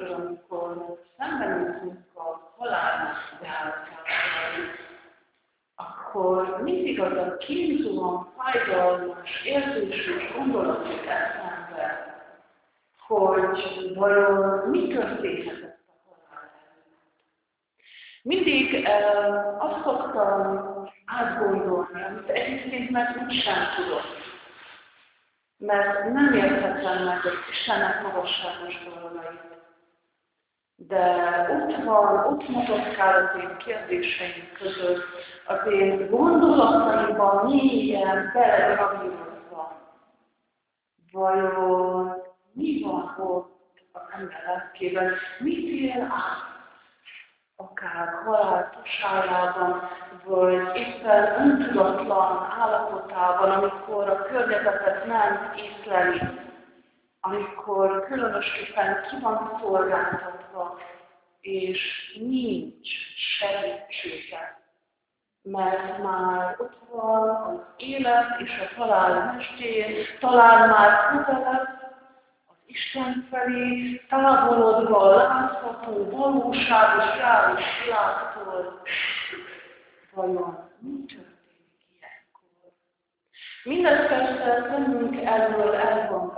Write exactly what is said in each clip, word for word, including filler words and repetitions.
sokszor, amikor szembenézünk a halálnak járkával, akkor mindig az a kínzóan, fájdalmas, érzésű gondolatok eszembe, hogy vajon mi történhetett a halál előtt. Mindig eh, azt szoktam átgondolni, amit egyébként meg úgy sem tudok, mert nem értettem meg az Istennek magasságos dolgait. De ott van, ott motoszkál az én kérdéseim között, az én gondolataimban mélyen belegravírozva. Vajon mi van ott az ember lelkében? Mit él át? Akár halál tusájában, vagy éppen öntudatlan állapotában, amikor a környezetet nem észleli, amikor különösképpen ki van szolgáltatva, és nincs segítsége, mert már ott van az élet és a halál mestjén, talán már közelebb az Isten felé, távolodva látható, valóságos, reális világtól. Vajon mi történik ilyenkor? Mindez persze bennünk elől el van.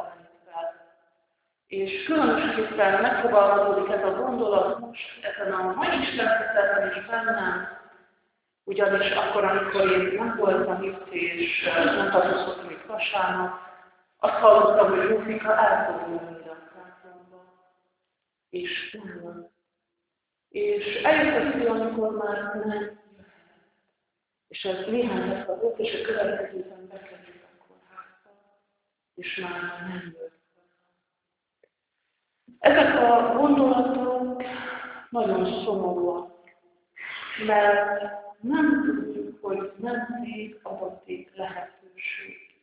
És különösképpen megfogalmazódik ez a gondolat most ezen a mai Istentiszteleten is bennem, ugyanis akkor, amikor én nem voltam itt, és nem tartozottam itt vasárnap, azt hallottam, hogy Zsófika elfordul a templomba, és nem van. És eljött az idő, amikor már nem jöhet. És ez néhány lesz volt, és a következőben bekerült a kórházba, és már nem jött. Ezek a gondolatok nagyon szomorúak, mert nem tudjuk, hogy nem szép adatik lehetőség.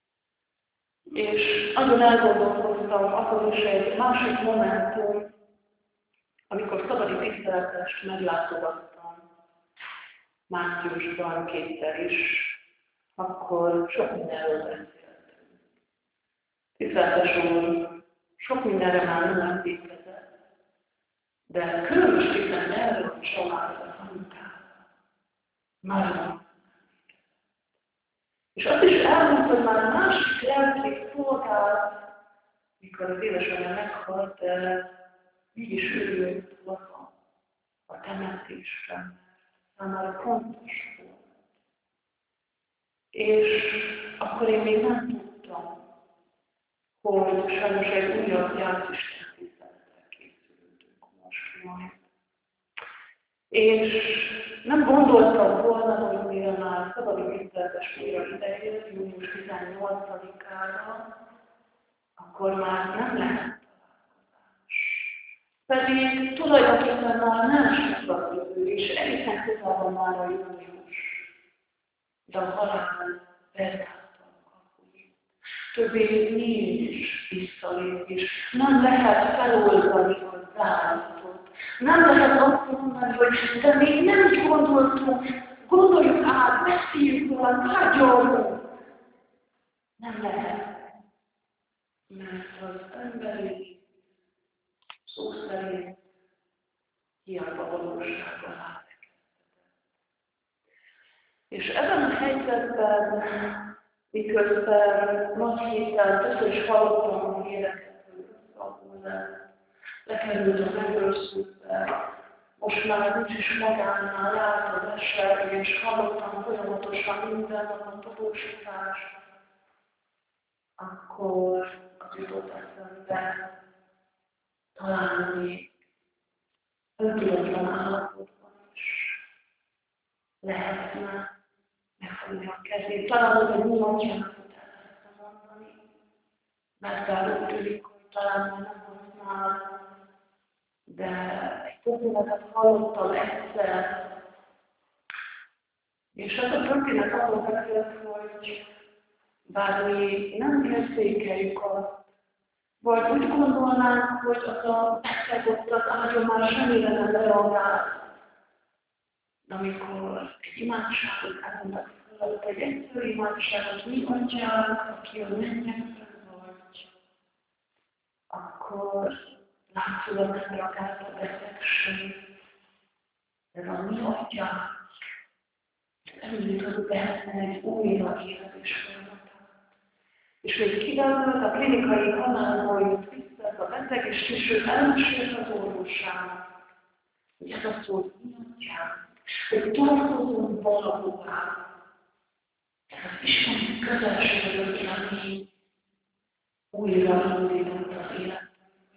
És nagyon elgondolkoztam azon is egy másik momentum, amikor szabadi tiszteletest meglátogattam márciusban kétszer is, akkor sok mindenről beszéltünk. Tiszteletes úr, sok mindenre már nem emlékezett, de különösképpen erről a családra, munkára már nem emlékezett. És azt is elmondta, hogy már másik lelkész szolgált, mikor az édesanyja meghalt, de így is ő jött haza a temetésre, mert számára fontos volt. És akkor én még nem tudtam, hogy sajnos egy újabb Jászisten tiszteletre készültünk most majd. És nem gondoltam volna, hogy mire már szabadi tiszteletes újra idejött, június tizennyolcadikára, akkor már nem lehet találkozás. Pedig tulajdonképpen már nem sokat jövő, és egészen közel van már a június. De a halál bezárta a kapuit. Többé nincs visszalépés. Nem lehet feloldani a záratot. Nem lehet azt mondani, hogy de még nem is gondoltunk, gondoljuk át, beszéljük volna, tárgyalunk. Nem lehet. Mert az emberi szó szerint hiába valósággal átkezdett. És ebben a helyzetben, miközben nagy héten többször is hallottam a híreket, hogy összeadulnak, lekerült a megőrzőbe, most már nincs is magánál, járt az eset, és hallottam folyamatosan minden nap a tudósítást, akkor az jutott eszembe, talán még öntudatlan állapotban is lehetne megfogni a kezét. Talán az egy mulatjátot el lehetne mondani, mert bár úgy tűnik, hogy talán már nem használ, de egy történetet hallottam egyszer, és az a történet arról beszélt, hogy bár mi nem érzékeljük azt, vagy úgy gondolnánk, hogy az a beteg ott az ágyon már semmire nem reagál. De amikor egy imádságot elmondanak fölött, egy egyszerű imádságot mi adjánk, aki a mennyekben vagy, akkor látszott reagált a betegség, de a mi atyánk elindított benne egy újra életés folyamatát. És még kiderült, a klinikai halálból jött vissza ez a beteg, és később elmesélt az orvosának, hogy ez az volt mi atyánk, hogy tartozunk valahová. Ez az Isten közelségről élni újra indított az életben.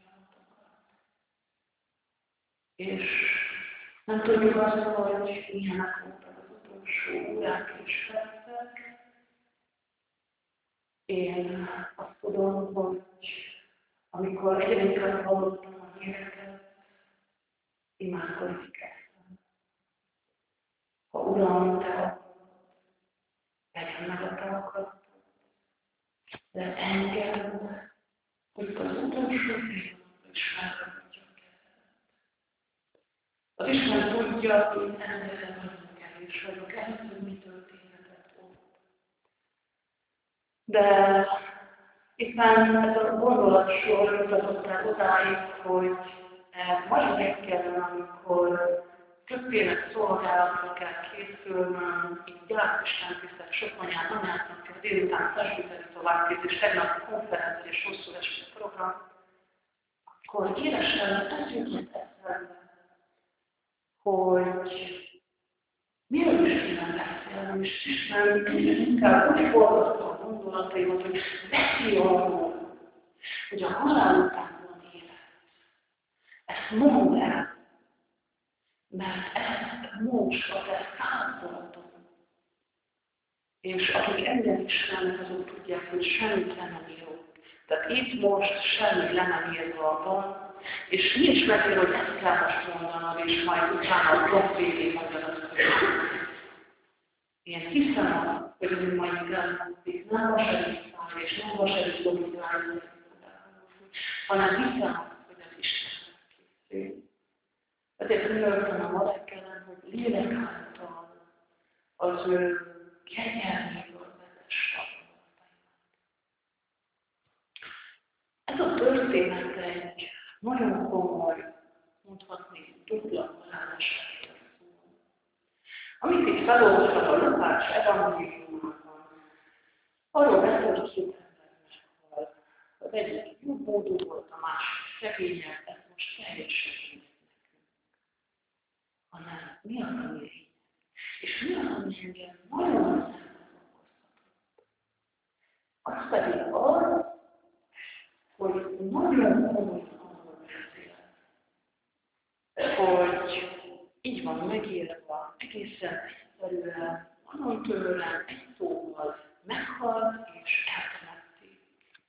És nem tudjuk azt, hogy milyenek voltak az utolsó órák és percek. Én azt tudom, hogy amikor egyébként hallottam a híreket, imádkozni kezdtem. Ha Uram, te akarod, legyen meg a te akaratod, de engedd, hogy az utolsó pillanatban is felragadja a kezedet. Az Isten tudja, hogy én ennél nagyon kevés vagyok, ehhez, hogy mi történhetett ott. De éppen ez a gondolatsor mutatott el odáig, hogy mai reggelen, amikor többféle szolgálatra kell készülnöm, így gyászisten tisztek sok anyát, anyáknak kell délután felvételi továbbképzés, tegnap konferencia és hosszú esti program, akkor élesen ez jutott eszembe, hogy miről is kéne beszélni, és Isten inkább úgy fordította a gondolataimat, hogy beszélj arról, hogy a halál után van élet. Ezt mondd el, mert ezt most a te századon. És akik engem ismernek, azok tudják, hogy semmit le nem írok. Tehát itt most semmi le nem írva van, és nincs megírva, hogy ezt kell most mondanod, és majd utána a blog végén mondanod, hogy én hiszem, hogy az mai gráfikus nem vasadik száll, és nem vasadik logikális, hanem hiszem, hogy az Istennek készül. Ezért rögtön a ma reggelen, hogy lélek által az ő kegyelméből vezesse a gondolataimat. Ez a történet egy nagyon komoly, mondhatni dupla halálásról szól. Amit itt felolvasott a Lukács evangéliumában, arról beszél, hogy két ember meghal. Az egyik jobbódú volt, a másik szegényebb, ez most teljesen így nekünk. Hanem mi az, ami így? És mi az, ami engem nagyon szembefokoztatott? Az pedig az, hogy nagyon komolyan arról beszél, hogy így van megírva, egészen egyszerűen, van tőlem egy szóval meghalt és eltemették.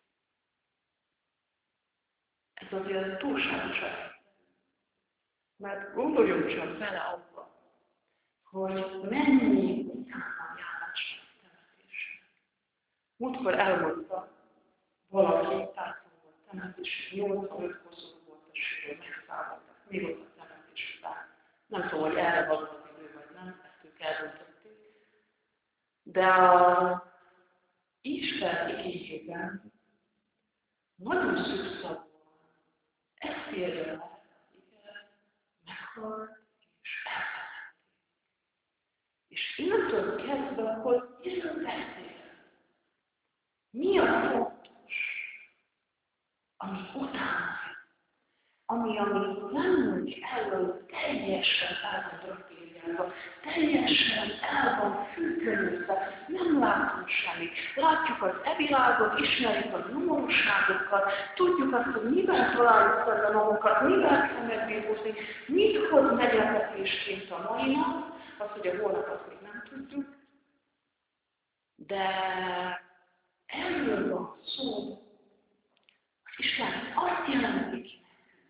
Ez azért túlságosan. Mert gondoljunk csak bele abba, hogy mennyi utána járás a temetésnek. Múltkor elmondta valaki, tárcom volt temetés, nyolcvanöt hosszú volt a síró, megszállottak, még ott a temetés után. Nem tudom, hogy erre van az idő, vagy nem, ezt ők eldöntötték. De a Isten igényében nagyon szükszavúan ezt írja el az ige, meghalt és eltemették. És innentől kezdve, hogy Isten beszél, mi a fontos, ami utána, ami, ami velünk elől teljesen el van történjelve, teljesen el van fűkönözve, nem látunk semmit. Látjuk az evilágot, ismerjük a nyomorúságokat, tudjuk azt, hogy mivel találjuk szemben magunkat, mivel kell megbírkozni, mit hoz meglepetésként a mai nap, az, hogy a holnapot még nem tudjuk, de erről van szó. Az Isten azt jelentik nekünk,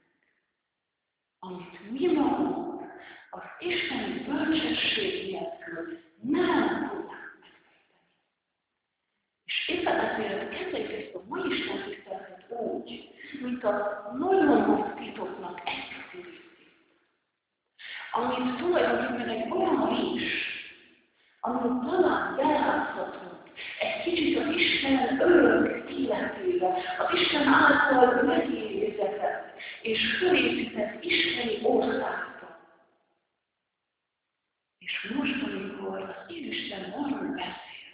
amit mi magunk az isteni bölcsesség nélkül nem tudnánk megfejteni. És éppen ezért kezdjük ezt a mai Isten tiszteletet úgy, mint a nagyon nagy titoknak egy részét, amit tulajdonképpen egy olyan is, amit talán beláthatunk egy kicsit az Isten örök életébe, az Isten által megérezetett és fölépített isteni országba. És most, amikor az Isten arról beszél,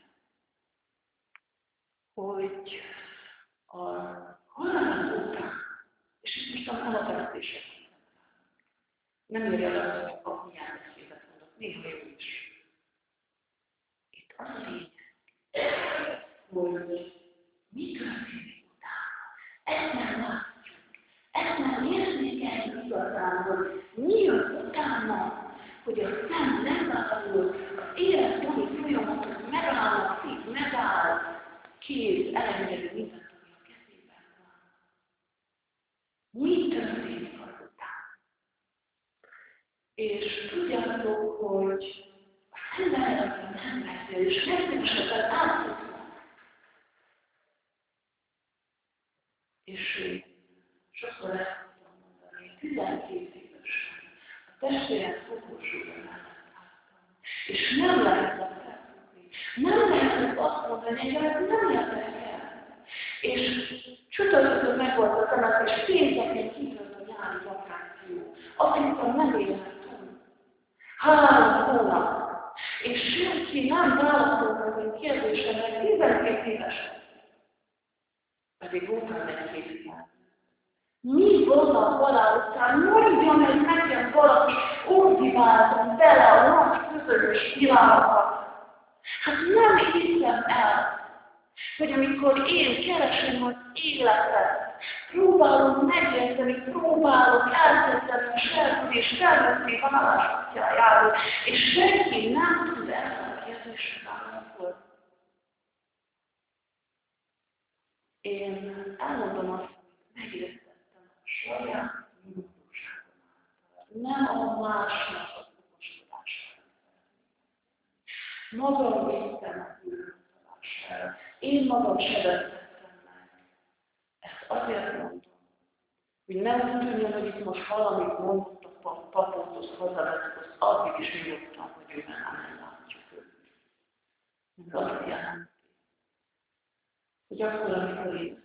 hogy a halál után, és itt most a halálvesztések, nem írja le, hogy a milyen beszédet mondok, néha jó is. Itt az a lényeg, hogy mi történik utána. Ezt nem látjuk. Ezt nem érzékeljük igazán, hogy mi jön utána, hogy a szem lezárul, az életbeli folyamatok megállnak, szív megáll, kéz elengedi mindent, ami a kezében van. Mi történik azután? És tudjátok, hogy az emberekben nem beszél, és megszívesebben átszoknak. És én sokszor ezt tudom mondani, tizenkét évesen a testvérem fotósúlyban mellett álltam. És nem lehetett elfogni. Nem lehetett azt mondani, hogy nem lehetett el. És csütörtökön meg volt a temetés, és pénteken kívült a nyári vakáció. Azt hittem, nem élhet túl. Három hónap. És senki nem válaszolt az én kérdésemre, tizenkét évesen. Pedig voltam egy-két ilyen. Mi van a halál után? Mondja meg nekem valaki, ordibáltam bele a nagy közös világokat. Hát nem hiszem el, hogy amikor én keresem az életet, próbálom megérteni, próbálok elkezdeni a serkülés felveszni választjájáról, és senki nem tud erre a kérdésre válaszolni. Én elmondom azt, amit megértettem a saját nyugodóságom által. Nem a másnak az okoskodására. Magam vittem a bűnhoztatására. Én magam sebeztettem meg. Ezt azért mondom, hogy nem úgy tűnjön, hogy itt most valamit mondott a papot, azt hazavettük, azt addig is nyugodtam, hogy ő nem látjuk őt. Ez azt jelenti, hogy akkor, amikor én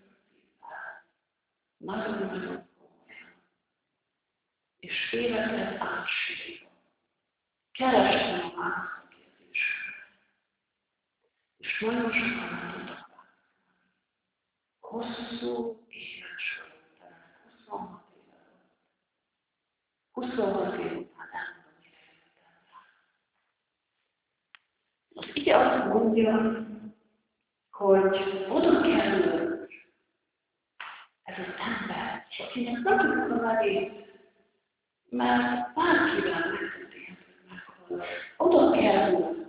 nagyon-nagyon komolyan, és életet átsírva, kerestem a válaszkérdésre, és nagyon sokan nem tudtak válaszolni. Hosszú évet soroltam, huszonhat éve volt. huszonhat év után elmondom, mire jöttem rá. Az ige azt mondja, hogy oda kerül ez az ember, akinek nem tudjuk a nevét, mert bárkivel megtudják meghalni. Oda kerül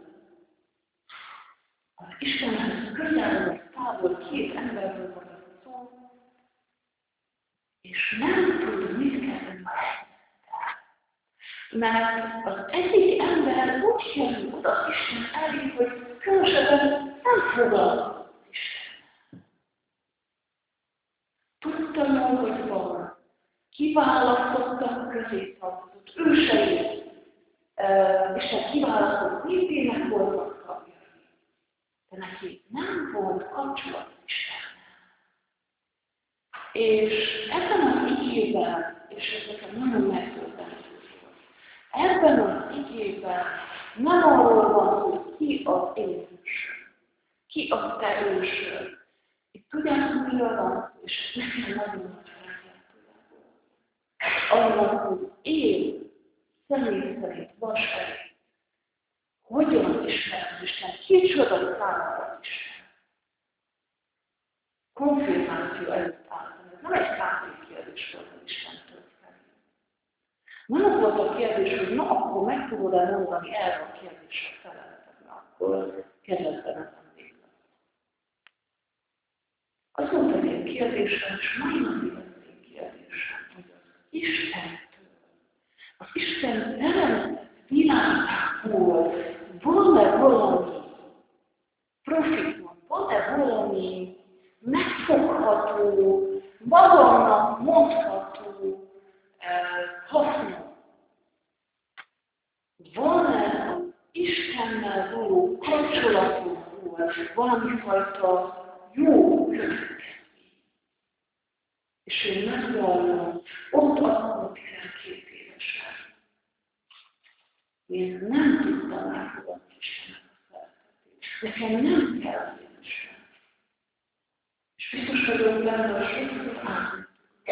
az Istenhez közel vagy távol két emberről van a szó, és nem tud mit kezdeni a helyzettel. Mert az egyik ember úgy kerül oda az Isten elé, hogy különösebben nem fogalmaz. Tudtam, hogy van. Kiválasztottak közé tartozott ősei. Isten kiválasztott népének voltak tagjai. De neki nem volt kapcsolat Istennel. És ebben az igében, és ez nekem nagyon megdöbbentő volt, ebben az igében nem arról van, hogy ki az én ősöm, ki a te ősöd. Itt tudjátok, miről van, és nekem nagyon nagy feljelentően volt. Annak, hogy én személy szerint vasárnap hogyan ismerem az Isten, kicsoda számomra Isten. Konfirmáció előtt álltam, ez nem egy kávé kérdés volt az Istentől felé. Nem az volt a kérdés, hogy na akkor meg tudod-e mondani erre a kérdésre feleletet, na akkor kedvezben ezen végül. Az volt az én kérdésem, és mai napig az én kérdésem, hogy az Istentől, az Isten teremtett világából van-e valami profitum, van-e valami megfogható, magamnak mondható eh, hasznom? Van-e az Istennel való kapcsolatomból távolról, valami fajta jó következmény. És én megvallom, ott akkor tizenkét évesen. Én nem tudtam elfogadni Istennek a szeretetét. Nekem nem kell Isten. És biztos vagyok benne, hogy sokszor átmentünk.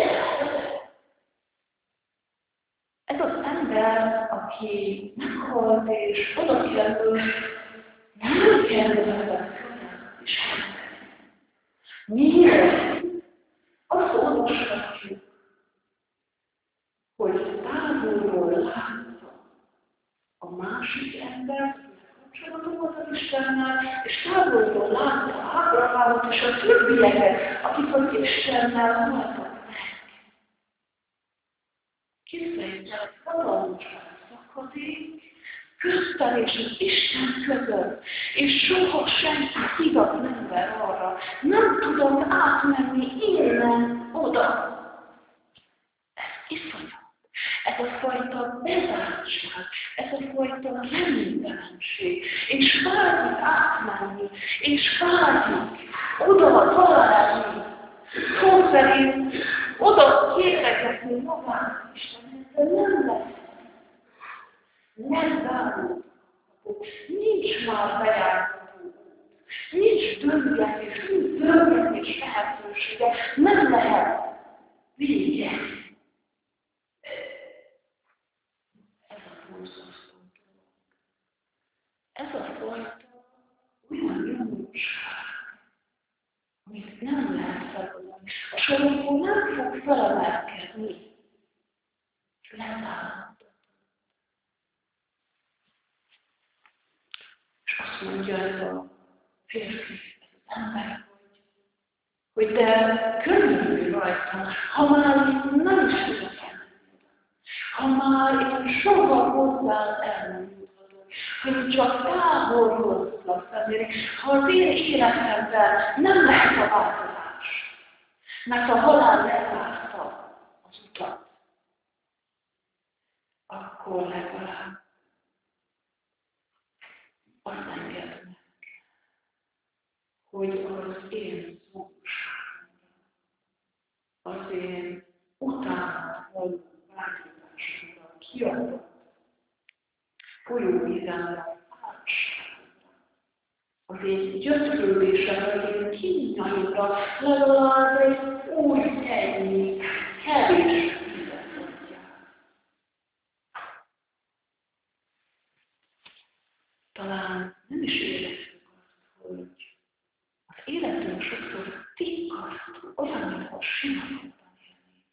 Ez az ember, aki meghalt és oda kerül, nem kellene és miért? Azt olvashatjuk, hogy távolról látta a másik ember, kapcsolatot volt az Istennel, és távolról látta Ábrahámot és a többieket, akik az Istennel voltak meg. Képzeljük el, hatalmas szakadék, köztem és az Isten között, és soha senki hidat nem ver arra, nem tudom átmenni innen oda. Ez iszonyat. Ez a fajta bezártság, ez a fajta reménytelenség, és vágyik átmenni, és vágyik oda találni, szó szerint oda kérdegetni magát Istenhez, de nem lesz. Nem zárulható, nincs már bejárható út, nincs döngetés, nincs döngetés lehetősége, nem lehet vége. Ez a borzasztó dolog. Ez a fajta olyan nyomorúság, amit nem lehet feloldani. A sorokból nem fog felemelkedni. Lezárható. És azt mondja ez a férfi, ez az ember, hogy, hogy de körülbelül rajtam, ha már nem is tudok elmenni, ha már én soha hozzám el nem juthatok, hogy csak távolról tudok szemlélni, ha az én életemben nem lehet a változás, mert a halál lezárta az utat, akkor legalább azt engedd meg, hogy az én szomorúságomra, az én utána való vágyódásomra kiadott folyóvizemre, álságomra, az én gyötrődésemre, az én kínjaimra, legalább egy új ennyi kevés vizet adjál. Talán nem is érezzük azt, hogy az életünk sokszor tikkasztó, olyan, mintha simatokban élnénk.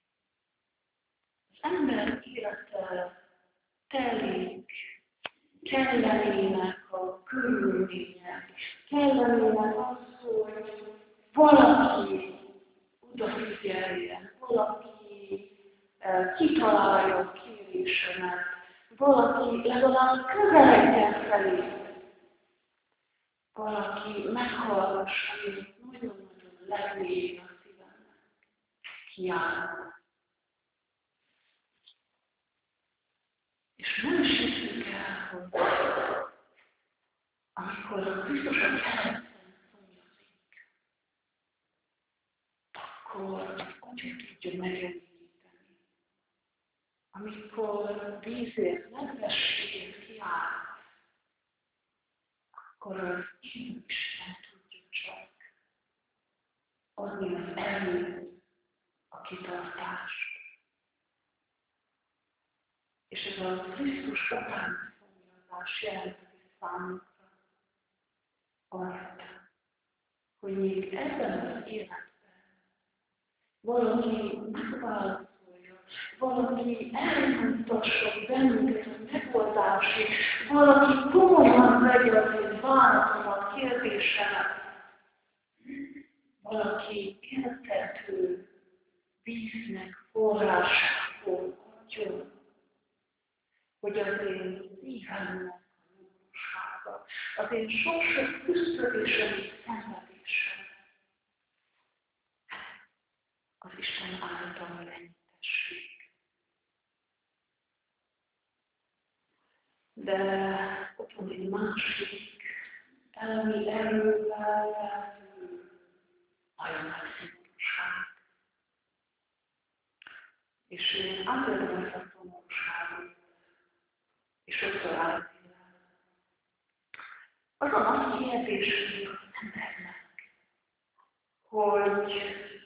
Az ember élete telik, kellenének a körülmények, kellenének az, hogy valaki odafigyeljen, valaki uh, kitalálja a kérésemet, valaki legalább közeledjen felé, valaki meghallgassa, hogy nagyon-nagyon legmélyén a szívemnek kiáll. És nem is hiszük el, hogy amikor a Krisztus a kereszten szomjazik, akkor úgy tudja megjeleníteni. Amikor vízért, nedvességért kiáll, akkor az én Isten tudja csak adni az erőt, a kitartást. És ez a Krisztus utáni szomjazás jelenti számunkra azt, hogy még ebben az életben valaki megválaszolja, valaki elmondtasson bennünket a megoldásig, valaki komolyan vegye az én bánatomat, kérdésemet, valaki éltető víznek forrásából adjon, hogy az én szívemnek a nyomorúsága, az én sok-sok küszöbésem és szenvedésem az Isten által lenyitessék. De ott van egy másik szellemi erővel feltűnő, nagyon nagy szigorúság. És én átéltem ezt a szomorúságot, és sokszor átélem. Azon a kérdésünk az embernek, hogy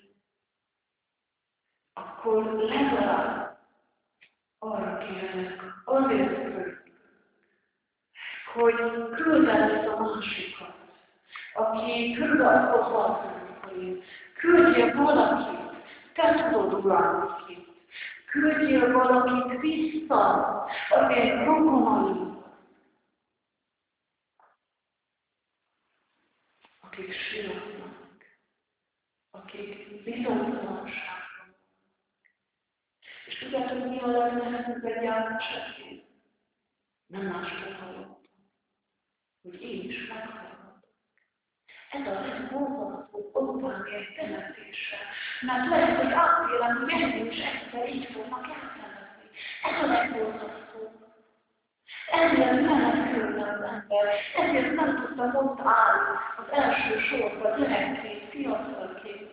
akkor legalább arra kérnek, azért kérnek, hogy küld el ezt a másikat, aki körülbelül akkor valami, küldjél valakit, te tudod uralni ki. Küldjél valakit vissza az én rokonaimba, akik sírnak, akik bizonytalanságban. És tudjátok, mi a legnehezebb egy elmesetén? Nem másról hallottam, hogy én is meghallottam. Ez a legborzasztóbb otthon egy temetése, mert lehet, hogy azt élem, hogy engem is egyszer így fognak eltemetni. Ez a legborzasztóbb. Ezért menekülne az ember, ezért nem tudtam ott állni az első sorban gyerekként, fiatalként.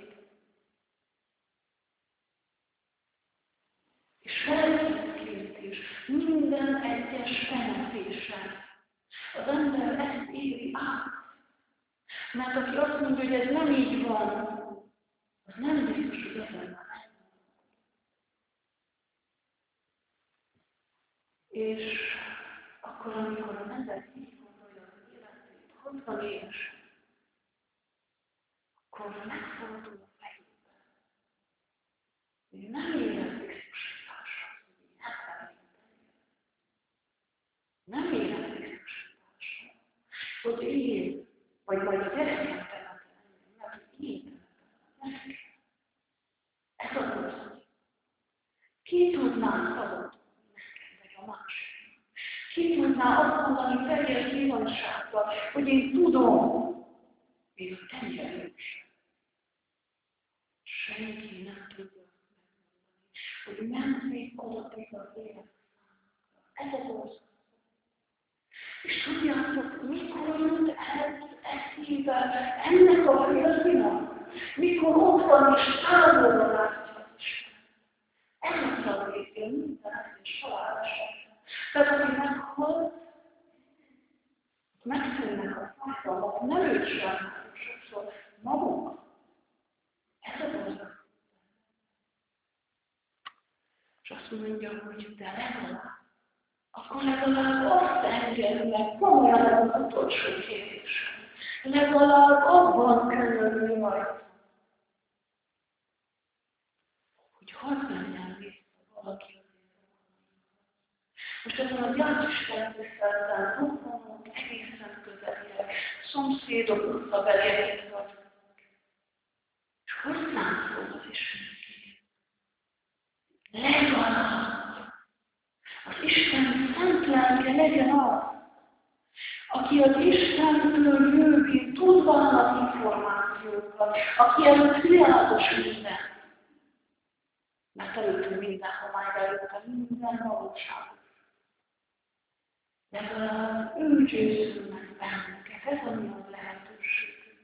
És felkészként is minden egyes temetésen az ember ezt éri át. Mert aki azt mondja, hogy ez nem így van, az nem biztos, hogy ezen már. És akkor, amikor az ember így gondolja az életét, hatvan éves, akkor megfordul a fejében. Hogy nem érez biztosításra, hogy hetven nem érez biztosításra, hogy én, vagy majd a gyerekem temetem, mert én temetem. Ez a borzasztó. Ki tudná szabadulni nekem, vagy a másik? Ki tudná azt mondani teljes bizonysággal, hogy én tudom, még a tengerős. Senki nem tudja megmondani, hogy mennék adatik az élet számára. Ez a borzasztó. És tudjátok, mikor jött ez eszébe ennek a férfinak? Mikor ott van és távolra látja az Isten. Ez a szavvétje minden egyes halálesetben. Tehát aki meghalt, megszűnnek a fájdalmak, nem őt sem, sokszor maguk. Ez a borzasztó. És azt mondja, hogy de legalább, akkor legalább azt engedd meg, komolyan ez az utolsó kérdésem. Legalább abban könyörülj majd, hogy hadd menjen vissza valaki az én rokonaimhoz. Most ezen a gyászisten tisztelten rokonok, egészen közeliek, szomszédok utcabeliek itt vagyunk. És hozzánk szól az Isten. Legalább az Isten szent lelke legyen az, aki az Istentől jövő tudván az információkat, aki előtt világos minden. Mert előttünk minden homály, előtte minden valóságos. Legalább ő győzül meg bennünket, ez a mi a lehetőségünk.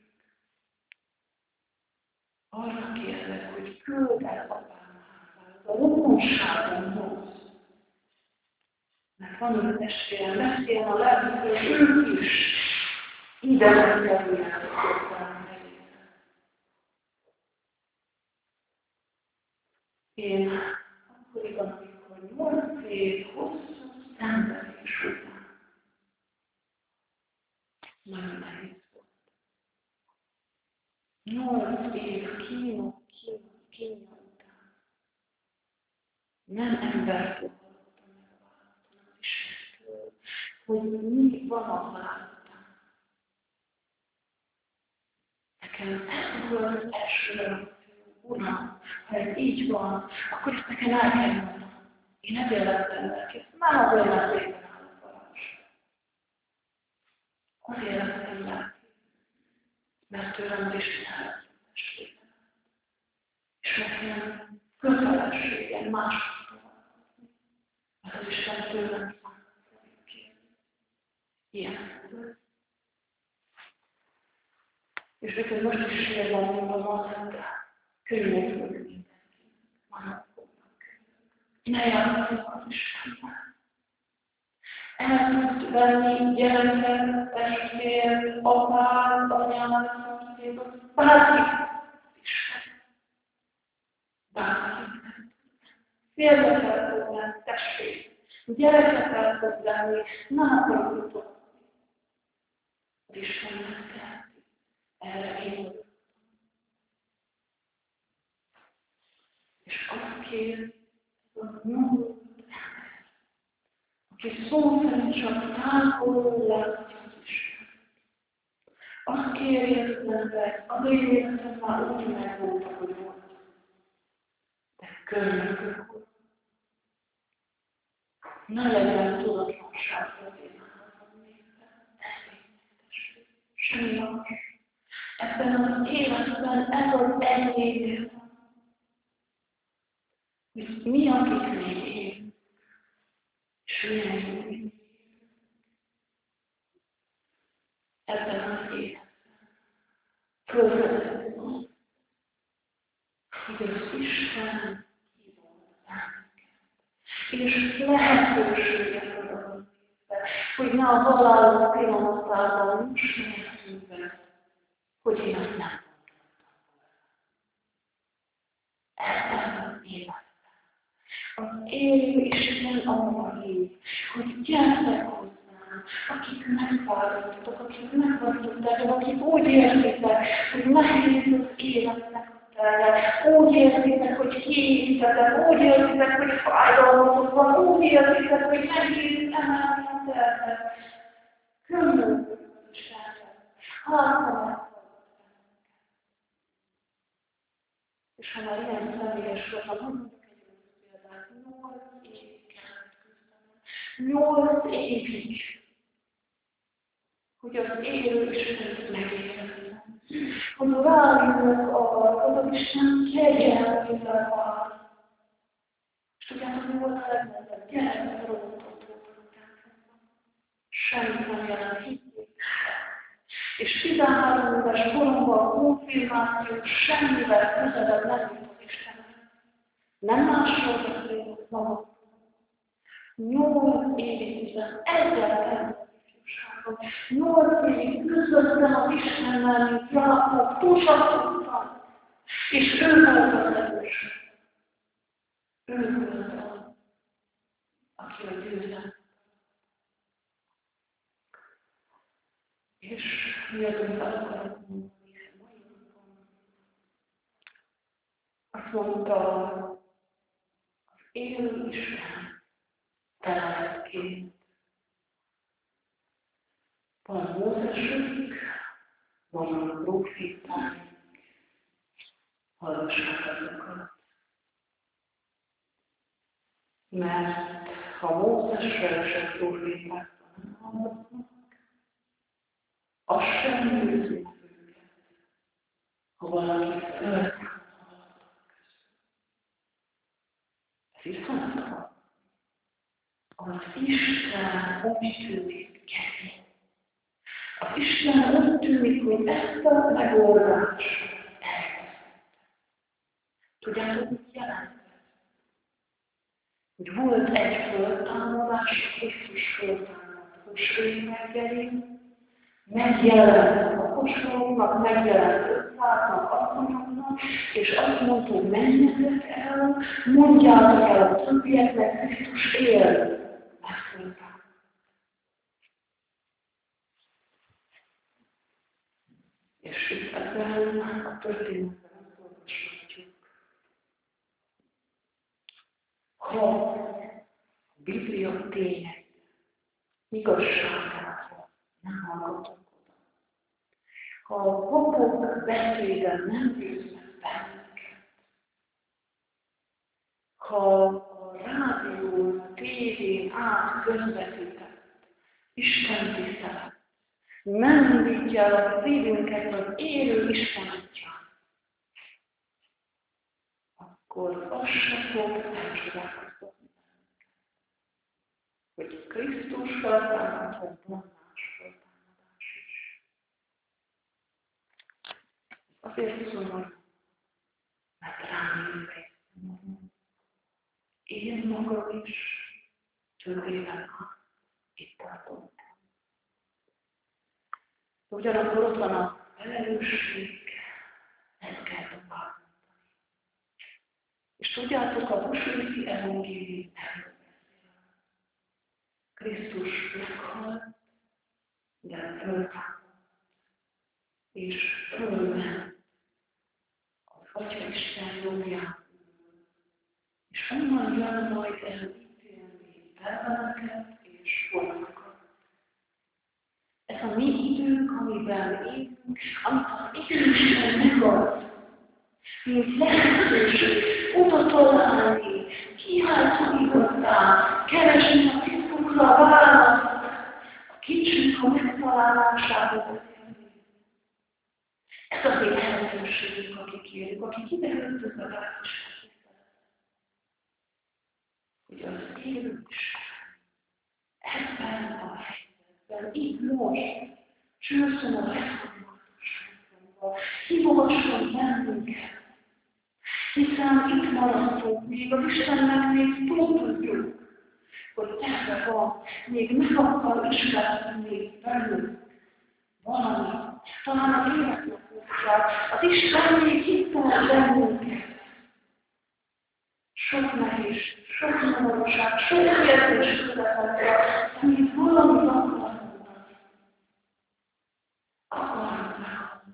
Arra kérlek, hogy küld el apám házába, a rokonságunkhoz. Mert van egy testvérem, beszéljen a lelkükről, ők is ide megkerüljenek hozzám helyére. Én akkoriban, amikor nyolc év hosszú szenvedés után nagyon nehéz volt. Nyolc év kínok, kínok, kínja után nem embertől hallottam meg a választ, hanem az Istentől, hogy mi van a halál után. Nekem ez volt az első reakció, Uram, ha ez így van, akkor ezt nekem el kell mondanom. Én ezért lettem lelkész, már azért lesz éppen áll a varázs. Azért lettem lelkész, mert tőlem az Isten elszentességben. És nekem kötelességem másokra változni, mert az Isten tőlem számít kérni. Ilyen. És úgyhogy most is sírban mondom azt, könyvek mindenki. Ne játszunk az Istennel. El tudsz venni gyereket, testvért, apát, anyát, szomszédot, bárki. Isten. Bárki. Félbe kell fogni, testvért. Gyereket kell fogni, nem akarok utódni. Az Istennek kell. Erre én. És azt kér, hogy mondod, aki szó szerint csak távolról látja az Isten. Azt kérje az ember, az ő életem már úgy megvolt, hogy volt. De könyörgök, ne legyen tudatlanság az én házam nézve, semmi más. Ebben az életben ez az egy élet, hogy mi, akik még élünk, és milyen jó. Ebben az életben fölvezetünk, hogy az Isten hívott bennünket, és lehetőséget adott, hogy ne a halál pillanatában most mehetünk be, hogy én azt nem gondoltam volna. Ebben az életben az élő Isten arra hív, hogy gyertek hozzám, akik megváltoztatok, akik megváltoztatok, akik úgy érzitek, hogy nehéz az életnek a terve, úgy érzitek, hogy kiégtetek, úgy érzitek, hogy fájdalmatok van, úgy érzitek, hogy nehéz emelni a tervet. Könyörgök az Istenre, hátra és ha már ilyen személyes voltam, mondjuk egy rossz példát, nyolc évig kellett küzdenem. Nyolc évig, hogy az élő Istent megérkezzem. Hogy rájövök arra, hogy az Isten kegyelmével vár. És tudjátok, mi volt a legnagyobb? Gyerek rótot volt a templomban. Semmit nem jelent hitték. És tizenhárom éves koromban a konfirmáció semmivel közelebb nem jut az Istenhez. Nem másról beszélünk magam. Nyolc évig üzem, egyáltalán az ifjúságon. Nyolc évig küzdöttem az Istennel, mint Jákob, túlsatottam. És ő volt az erős. Ő volt az, aki a győzelem. És mielőtt el akarok mondani, mai napon azt mondta, az élő Isten feleletként. Van Mózesünk, van a prófétáink, hallgassák azokat. Mert ha Mózesre és a prófétákra nem hallgatnak, az sem győz meg őket, ha valaki föltámad a halottak közül. Ez viszont az Isten úgy tűnik kemény. Az Isten úgy tűnik, hogy ezt a megoldást elkezdett. Tudjátok, mit jelent? Hogy volt egy föltámadás, Krisztus föltámadt húsvét reggelén, megjelent a apostoloknak, megjelent ötszáznak, asszonyoknak, és azt mondta, hogy menjetek el, mondjátok el a többieknek, Krisztus él. Megföltámadt. És itt ebben a történetben azt olvashatjuk, ha a Biblia tények igazságára nem hallgatunk oda, ha a papok beszéde nem győznek bennünket, ha a rádión, a tévén át közvetített Isten tisztelet nem indítja el a szívünket az élő Isten atyán, akkor az se fog elcsodálkoztatni bennünket, hogy Krisztus feltámadhat, van más feltámadás is. Azért szomorú, mert rám jövő. Én magam is több éven itt tartom. Ugyanakkor ott van a felelősség, ezt kell tovább. És tudjátok, a húsvéti evangélium erről beszél. Krisztus meghalt, de föltámadt, és fölment az Atya Isten jobbján. És onnan jön majd elítélni elleneket és holnakat. Ez a mi időnk, amiben élünk, amit az Isten megad, mint lehetőség, oda találni, kiáltani hozzá, keresni a titkunkra a választ, a kicsik a megtalálásához. Ez az én lehetőségünk, akik élünk, akik ide öltöznek át is. Hogy az élő Isten ebben a helyzetben, itt most, csőszön a legfontosabbba, hívogasson bennünket, hiszen itt maradtunk, még az Istennek még tudjuk, hogy ebben van, még meg akar ismerni bennünk valami, talán az életnapokkal, az Isten még itt van bennünket. Sok nehézség, sok nyomorúság, sok érzés közepette, amit valamit akar mondani. Akarunk meghallani.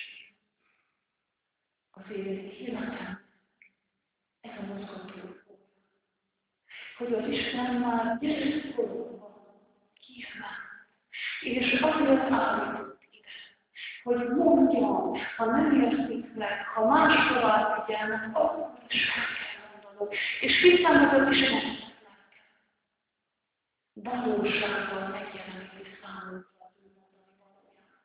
Az én életem, ez a mozgató, hogy az Isten már gyerekkoromban hívnál, és azért állított ide, hogy mondjam, ha nem értik meg, ha máshol figyelnek, akkor is és hiszem, hogy az Isten valóságban megjelenik számunkra az ő mondani valójában.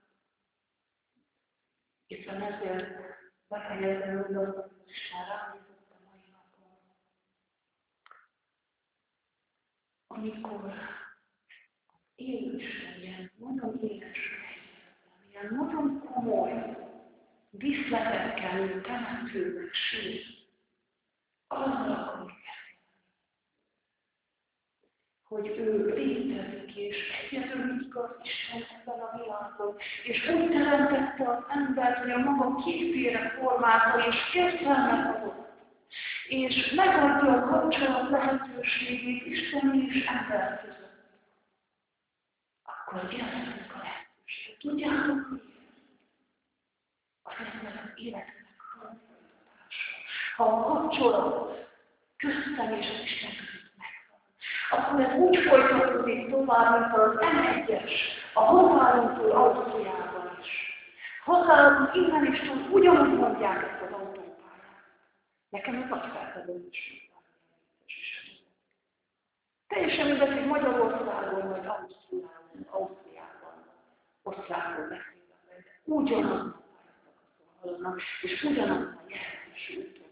Éppen ezért befejezem mondatot, hogy Isten rábízott a mai napon. Amikor az élő Isten ilyen nagyon éles helyzetben, ilyen nagyon komoly díszletekkel temetőnek sír, arra akar beszélni, hogy ő létezik, és egyedül igaz Isten ebben a világon, és úgy teremtette az embert, hogy a maga képére formálta, és értelmet adott, és megadja a kapcsolat lehetőségét Isten és ember között. Akkor élhetünk a lehetőséget. Tudjátok miért? Azért, mert az életnek folytatása. Ha a kapcsolat köztem és az Isten között megvan, akkor ez úgy folytatódik tovább, mint az em egyes, a határunktól autójában is. Határunk innen is tud, ugyanúgy mondják ezt az autópályát. Nekem ez nagy felfedezés. Teljesen mindegy, hogy Magyarországon vagy Ausztriában, Ausztriában, osztrákról beszélve, ugyanaz hallanak, és ugyanaz a jelentős úton.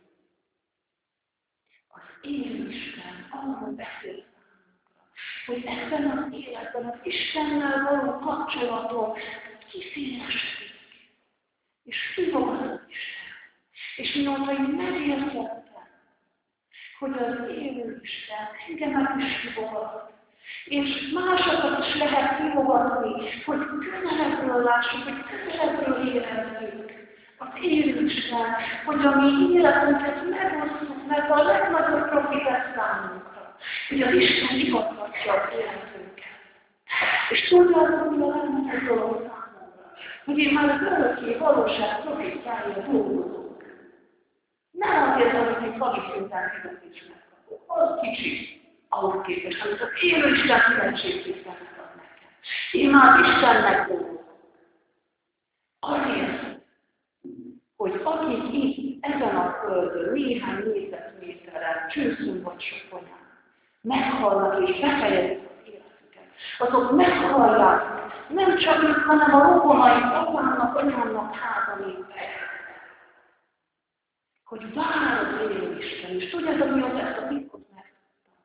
Az élő Isten arról beszél számunkra, hogy ebben az életben az Istennel való kapcsolaton kiszélesedik, és hívogat az Isten. És mióta én megértettem, hogy az élő Isten engemet is hívogat, és másokat is lehet hívogatni, hogy közelebbről lássuk, hogy közelebbről érezzük az élő Isten, hogy a mi életünket megosztjuk, mert a legnagyobb profit ez számunkra, hogy az Isten igazgatja az életünket. És tudjátok, hogy a legnagyobb dolog számunkra, hogy én már az örökké valóság profitjáért dolgozok. Nem azért, amit egy havi szinten fizetés megkapok, az kicsi, ahhoz képest, amit az élő Isten szívetségképpen megad nekem. Én már Istennek dolgozok. Azért, hogy akik itt, ezen a földön, néhány négyzetméteren, csőszünk vagy soponyán, meghallnak és befejezik az életüket, azok meghallják, nem csak ők, hanem a rokonaik, apának, anyámnak házanékben, hogy vár az élő Isten, és tudjátok, mi az ezt a titkot megtudtam?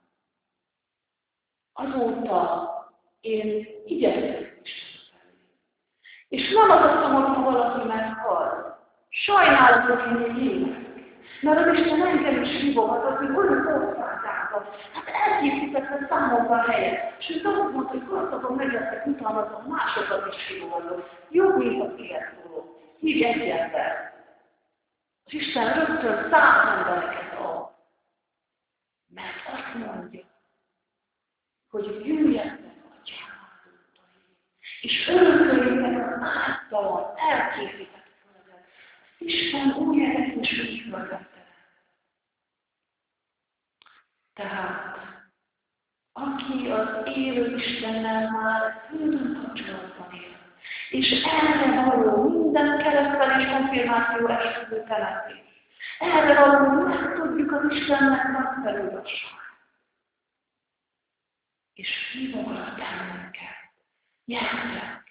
Azóta én igyekszem Isten felé. És nem az a szomorú, ha valaki meghal, Sajnálatot, hogy még élek. Mert az Isten engem is hívogatott, hogy olyan országában. Hát elkészítette számomra a helyet. És ő azt mondta, hogy gazdagon meg leszek utalmazva, másokat is hívogatott. Jobb, mint a kihetszóló. Hívj egy ember. Az Isten rögtön száz embereket ad. Mert azt mondja, hogy jöjjetek Atyám áldottai, és örököljétek az általam elkészített földet. Isten úgy eredett és úgy földet. Tehát, aki az élő Istennel már földön kapcsolatban él, és erre való minden keresztel és konfirmáció esküvő telepés, erre való meg tudjuk az Istennek nagyszerű igazság. És hívogat bennünket, gyertek,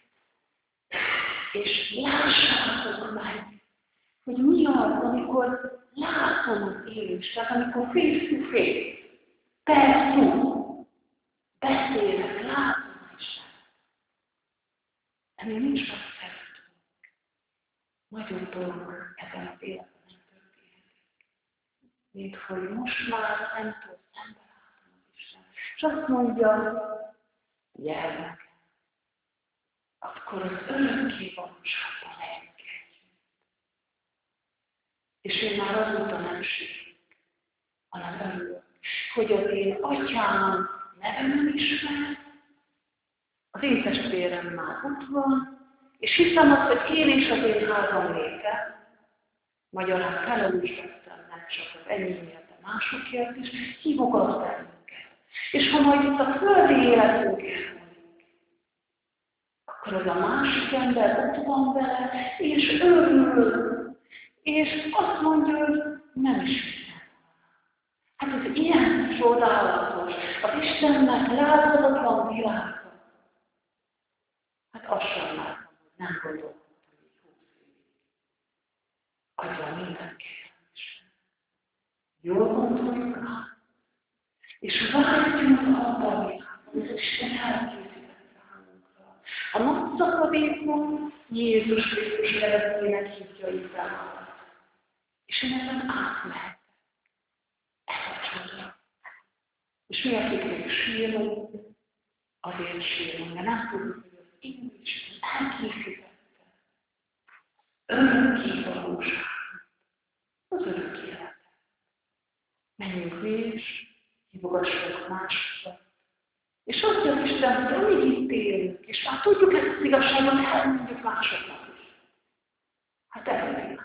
és lássátok meg, hogy mi az, amikor látom az élő Istent, amikor face to face, persze, beszélek, látom az Istent. Ennél nincs meg szeretünk. Nagyon dolgok ebben az életben nem történik. Mint hogy most már nem tud szembe látom az Isten. És azt mondja, gyermek, akkor az örökké valóságban engedjünk. És én már azóta nem sírok, hanem örülök, hogy az én atyám nevemen ismer, az én testvérem már ott van, és hiszem azt, hogy én is az én házam léte, magyarán felelős lettem nem csak az enyémért, de másokért is, hívogat bennünket. És ha majd itt a földi életünk elmúlik, akkor az a másik ember ott van vele, és örül, és azt mondja, hogy nem is minden. Hát ez ilyen csodálatos, az Istennek láthatatlan világa. Hát azt sem látom, hogy nem gondolkodtam így húsz évig. Adja minden kérdésre. Jól gondoljuk rá, és vágyjunk abba a világban, hogy az Isten elkészített számunkra. A nagy szakadékon Jézus Krisztus keresztjének hívja Izraelt. És én ezen átmehetek. Ez a csoda. És mi, akik még sírunk, azért sírunk, de nem tudjuk, hogy az én Isten elkészítette. Örökké valóság. Az örök élet. Menjünk mi is, hívogassunk másokat. És azt mondja Isten, hogy amíg itt élünk, és már tudjuk ezt az igazságot, elmondjuk másoknak is. Hát elmondjuk.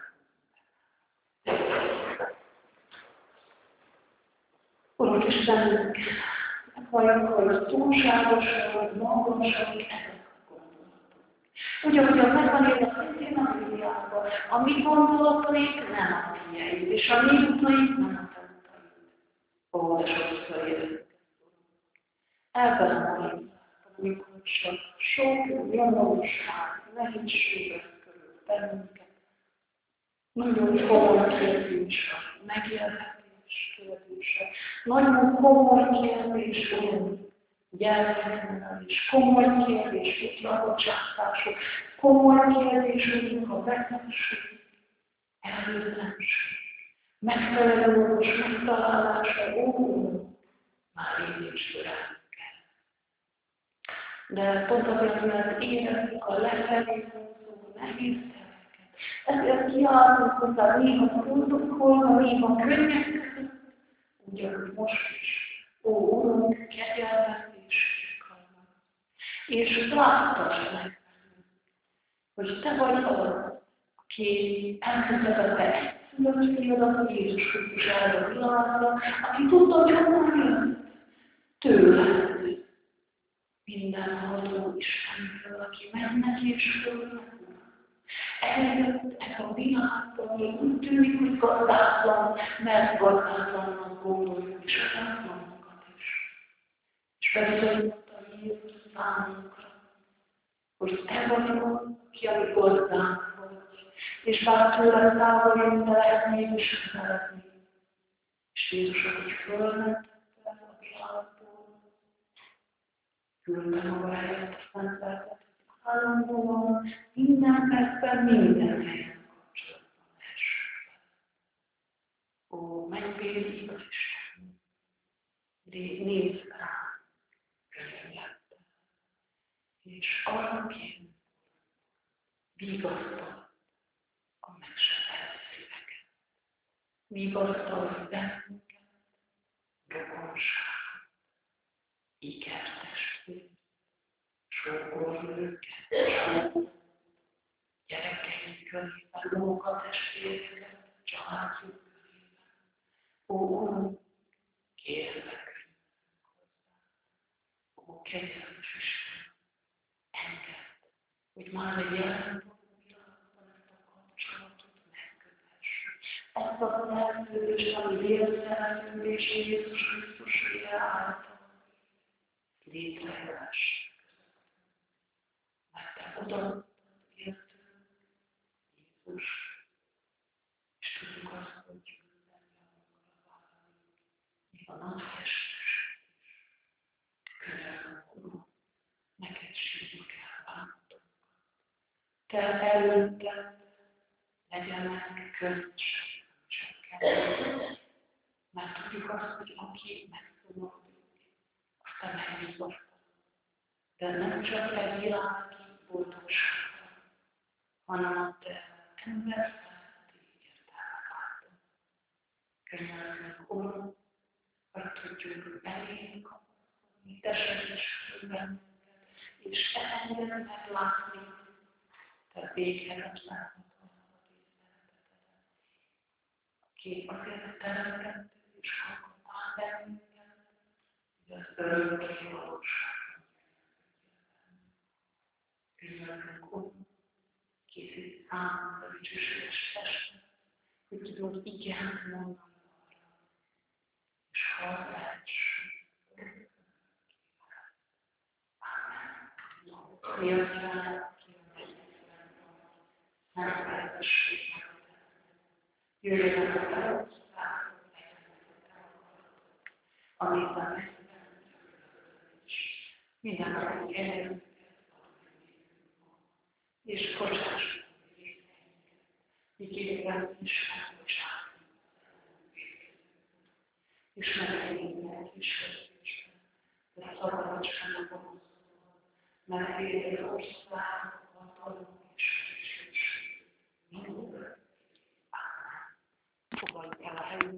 Urunk Istenünk, meghalljuk, hogy a túlságosan, magamság ezek a gondolatok. Ugyanúgy megvan írva szintén a Bibliában, a mi gondolataink nem a tiéd, és a mi utaink nem a te utaid. Ó, de sokszor élünk. Ebben a mai világban, amikor csak sok nyomorúság, nehézségek körül bennünket, nagyon komoly kérdés a megélhetés kérdése, nagyon komoly kérdés olyan gyermekeknél is, komoly kérdés utlabocsátások, komoly kérdés úgy a betegség, erőtlenség, megfelelő orvos megtalálása, ó, már így is türelni kell. De pont azért, mert érezzük a lefelé húzó nehéz tereket, ezért kiálltunk hozzá néha gondokolva, néha könnyek között, ugyanúgy most is. Ó, Urunk, kegyelmet és irgalmat. És láttasd meg, hogy Te vagy az, aki elküldetette egyszülött fiadat Jézus Krisztus erre a világra, aki tudta, hogy honnan jön. Tőled. Mindenható Istenről, aki mennek és fölnek. Eljött ez a világban, úgy tűnik, hogy gazdátlan, mert gazdátlannak gondoljuk is a gazdagunkat is. És bizonyította Jézus számunkra, hogy Te vagy az, ki a mi gazdánk vagy, és bár tőle távoljon, de lehet mégis szeretni. És Jézus, hogy fölmentette a világból, küldte maga helyett a szenteltet, állandóan, minden percben, minden helyen kapcsolatban. néz rá könyörülettel, és arra kér, vigasztal a megsebelt szíveket, vigasztal bennünket, rokonságot, ikertestvért, sógolj őket, sógolj gyerekeink körében, munkatestvéreket, családjuk körében. Ó, Uram, kérlek, ó, kegyelmes Isten, engedd, hogy már egy jelenvaló világban ezt a kapcsolatot megkövessük. Ezt a lehetős, ami vérszerelünk és Jézus Krisztus vére által létrejövessük. Mert te odaadtad értünk, Jézus, és tudjuk azt, hogy minden javunkra vállalunk, még a napfestőség is. Könyörgöm, Uram, neked sírjuk el bánatokat. Te előtted legyenek könnység, csökkentés. Mert tudjuk azt, hogy aki megszomorúdik, azt te megnyugasztod. De nem csak egy világi boldogságra, hanem a te ember feletti értelmek által. Könyörgünk, Uram, hogy tudjuk elénk kapaszkodni, te segíts bennünket, és engedd meglátni te véghetetlen hatalmat és szeretetedet, aki azért teremtett és alkottál bennünket, hogy az örökké valóságon könyörgünk, Uram, készít számunkra dicsőséges testet, hogy tudod igent mondani arra, és hallgassuk. Amen. Mi az Istennek, ki a mennyekben van, nem felelősség megtenni. Jöjjön a felosztásról, amit a megtenni is. Minden nap gyerünk, és bocsássuk a részeinket, miképpen is megbocsátunk. És megengedjük is közösben, de szabadítsanak a gonosztól, mert végül ország, hatalom,